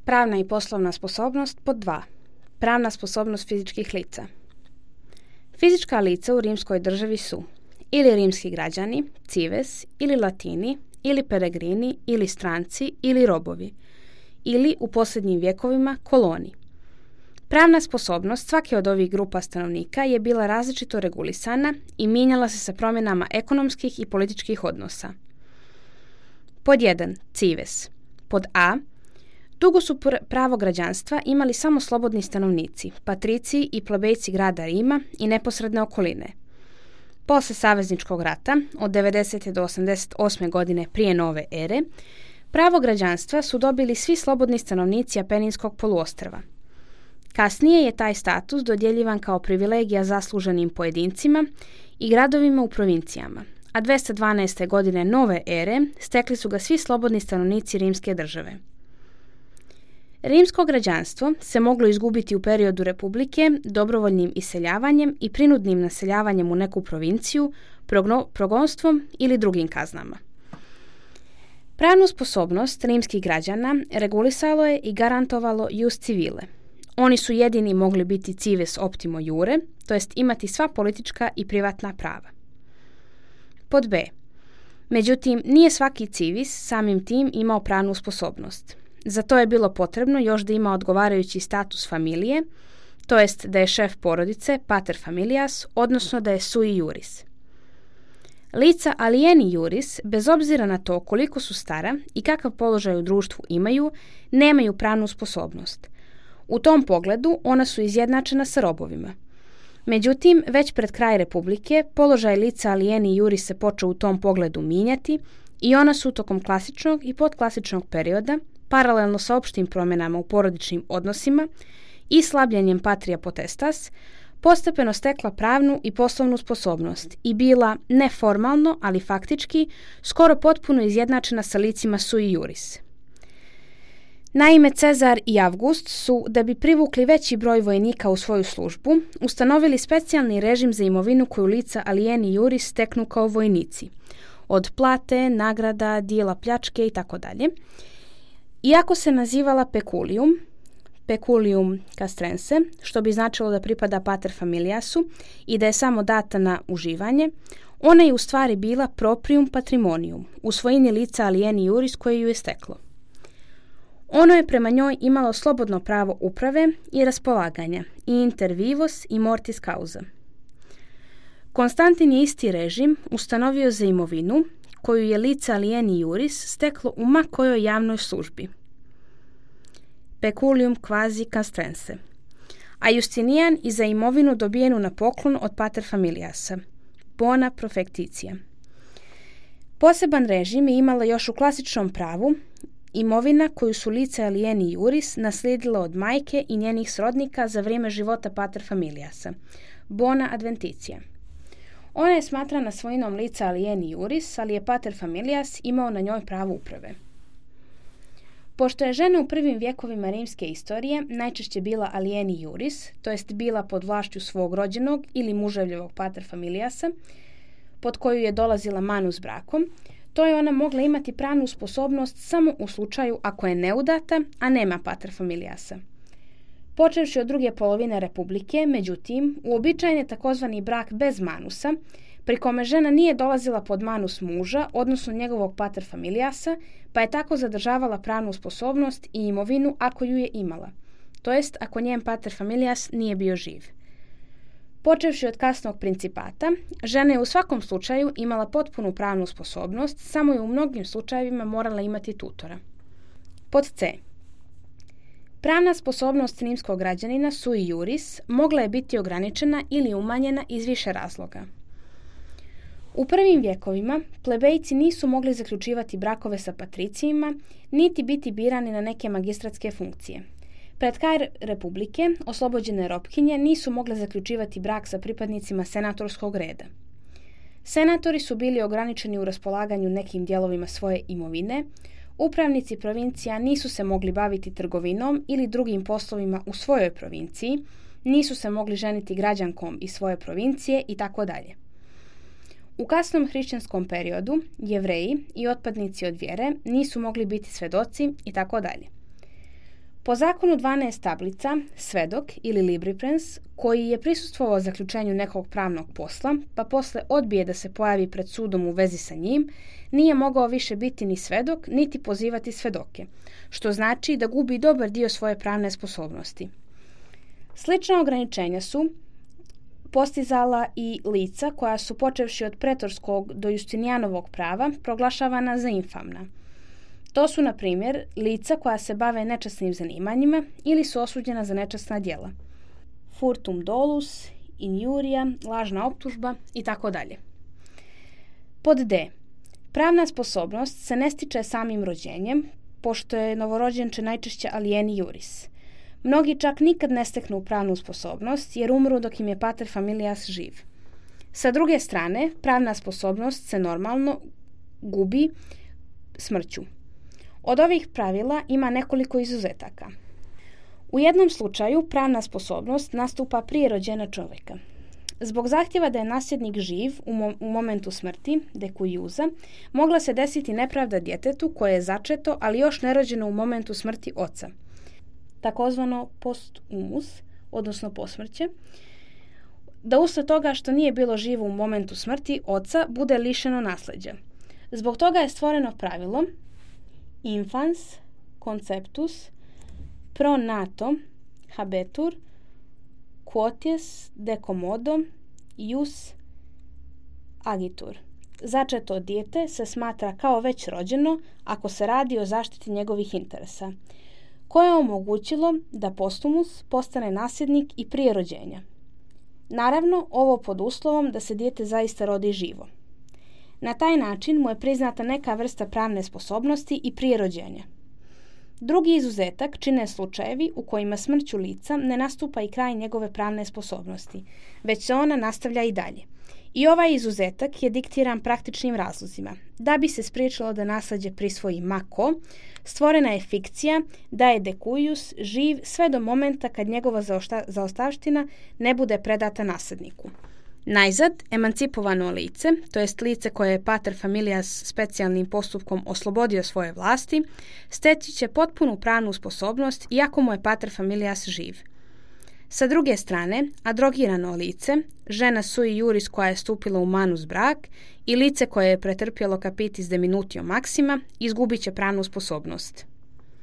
Pravna i poslovna sposobnost pod 2. Pravna sposobnost fizičkih lica. Fizička lica u rimskoj državi su ili rimski građani, cives, ili latini, ili peregrini, ili stranci, ili robovi, ili u posljednjim vjekovima koloni. Pravna sposobnost svake od ovih grupa stanovnika je bila različito regulisana i mijenjala se sa promjenama ekonomskih i političkih odnosa. Pod 1. Cives. Pod A. Dugo su pravo građanstva imali samo slobodni stanovnici, patriciji i plebejci grada Rima i neposredne okoline. Poslije savezničkog rata, od 90. do 88. godine prije nove ere, pravo građanstva su dobili svi slobodni stanovnici Apeninskog poluostrva. Kasnije je taj status dodjeljivan kao privilegija zasluženim pojedincima i gradovima u provincijama, a 212. godine nove ere stekli su ga svi slobodni stanovnici rimske države. Rimsko građanstvo se moglo izgubiti u periodu republike dobrovoljnim iseljavanjem i prinudnim naseljavanjem u neku provinciju, progonstvom ili drugim kaznama. Pravnu sposobnost rimskih građana regulisalo je i garantovalo ius civile. Oni su jedini mogli biti cives optimo iure, to jest imati sva politička i privatna prava. Pod B. Međutim, nije svaki civis samim tim imao pravnu sposobnost. Za to je bilo potrebno još da ima odgovarajući status familije, to jest da je šef porodice, pater familias, odnosno da je sui iuris. Lica alieni iuris, bez obzira na to koliko su stara i kakav položaj u društvu imaju, nemaju pravnu sposobnost. U tom pogledu ona su izjednačena sa robovima. Međutim, već pred kraj republike položaj lica alieni iuris se počeo u tom pogledu mijenjati i ona su tokom klasičnog i podklasičnog perioda, paralelno sa opštim promjenama u porodičnim odnosima i slabljenjem patria potestas, postepeno stekla pravnu i poslovnu sposobnost i bila neformalno, ali faktički, skoro potpuno izjednačena sa licima sui iuris. Naime, Cezar i Avgust su, da bi privukli veći broj vojnika u svoju službu, ustanovili specijalni režim za imovinu koju lica alieni iuris steknu kao vojnici, od plate, nagrada, dijela pljačke itd. Iako se nazivala peculium castrense, što bi značilo da pripada pater familiasu i da je samo data na uživanje, ona je u stvari bila proprium patrimonium, u svojini lica alieni iuris koje ju je steklo. Ono je prema njoj imalo slobodno pravo uprave i raspolaganja, i inter vivos i mortis causa. Konstantin je isti režim ustanovio za imovinu koju je lica alieni iuris steklo u ma kojoj javnoj službi. Peculium quasi castrense. A Justinian i za imovinu dobijenu na poklon od pater familiasa. Bona profectitia. Poseban režim je imala još u klasičnom pravu imovina koju su lica alieni iuris naslijedila od majke i njenih srodnika za vrijeme života pater familiasa. Bona adventitia. Ona je smatrana svojinom lica alieni iuris, ali je pater familias imao na njoj pravo uprave. Pošto je žena u prvim vjekovima rimske istorije najčešće bila alieni iuris, to jest bila pod vlašću svog rođenog ili muževljevog pater familiasa, pod koju je dolazila manus brakom, to je ona mogla imati pravnu sposobnost samo u slučaju ako je neudata, a nema pater familiasa. Počevši od druge polovine republike, međutim, uobičajen je takozvani brak bez manusa, pri kome žena nije dolazila pod manus muža, odnosno njegovog pater familiasa, pa je tako zadržavala pravnu sposobnost i imovinu ako ju je imala, to jest ako njen pater familias nije bio živ. Počevši od kasnog principata, žena je u svakom slučaju imala potpunu pravnu sposobnost, samo je u mnogim slučajevima morala imati tutora. Pod C. Pravna sposobnost rimskog građanina sui iuris mogla je biti ograničena ili umanjena iz više razloga. U prvim vjekovima plebejci nisu mogli zaključivati brakove sa patricijima, niti biti birani na neke magistratske funkcije. Pred kraj republike oslobođene robkinje nisu mogle zaključivati brak sa pripadnicima senatorskog reda. Senatori su bili ograničeni u raspolaganju nekim dijelovima svoje imovine, upravnici provincija nisu se mogli baviti trgovinom ili drugim poslovima u svojoj provinciji, nisu se mogli ženiti građankom iz svoje provincije itd. U kasnom hrišćanskom periodu Jevreji i otpadnici od vjere nisu mogli biti svedoci itd. Po zakonu 12 tablica, svedok ili libriprens, koji je prisustvovao zaključenju nekog pravnog posla, pa posle odbije da se pojavi pred sudom u vezi sa njim, nije mogao više biti ni svedok, niti pozivati svedoke, što znači da gubi dobar dio svoje pravne sposobnosti. Slična ograničenja su postizala i lica koja su, počevši od pretorskog do Justinijanovog prava, proglašavana za infamna. To su, na primjer, lica koja se bave nečasnim zanimanjima ili su osuđena za nečasna djela. Furtum dolus, injurija, lažna optužba itd. Pod D. Pravna sposobnost se ne stiče samim rođenjem, pošto je novorođenče najčešće alieni juris. Mnogi čak nikad ne steknu pravnu sposobnost jer umru dok im je pater familias živ. Sa druge strane, pravna sposobnost se normalno gubi smrću. Od ovih pravila ima nekoliko izuzetaka. U jednom slučaju pravna sposobnost nastupa prije rođenja čovjeka. Zbog zahtjeva da je nasljednik živ u momentu smrti, dekuiuza, mogla se desiti nepravda djetetu koje je začeto, ali još nerođeno u momentu smrti oca, takozvano postumus, odnosno posmrće, da usled toga što nije bilo živo u momentu smrti oca bude lišeno nasljeđa. Zbog toga je stvoreno pravilo infans conceptus pro nato habetur quoties decommodo ius agitur. Začeto dijete se smatra kao već rođeno ako se radi o zaštiti njegovih interesa, koje je omogućilo da postumus postane nasljednik i prije rođenja. Naravno, ovo pod uslovom da se dijete zaista rodi živo. Na taj način mu je priznata neka vrsta pravne sposobnosti i prije rođenja. Drugi izuzetak čine slučajevi u kojima smrću lica ne nastupa i kraj njegove pravne sposobnosti, već se ona nastavlja i dalje. I ovaj izuzetak je diktiran praktičnim razlozima. Da bi se spriječilo da nasljeđe prisvoji mako, stvorena je fikcija da je dekuius živ sve do momenta kad njegova zaostavština ne bude predata nasljedniku. Najzad, emancipovano lice, to jest lice koje je pater familias specijalnim postupkom oslobodio svoje vlasti, steći će potpunu pravnu sposobnost iako mu je pater familias živ. Sa druge strane, adrogirano lice, žena sui juris koja je stupila u manus brak i lice koje je pretrpjelo capitis de minutio maxima izgubit će pravnu sposobnost.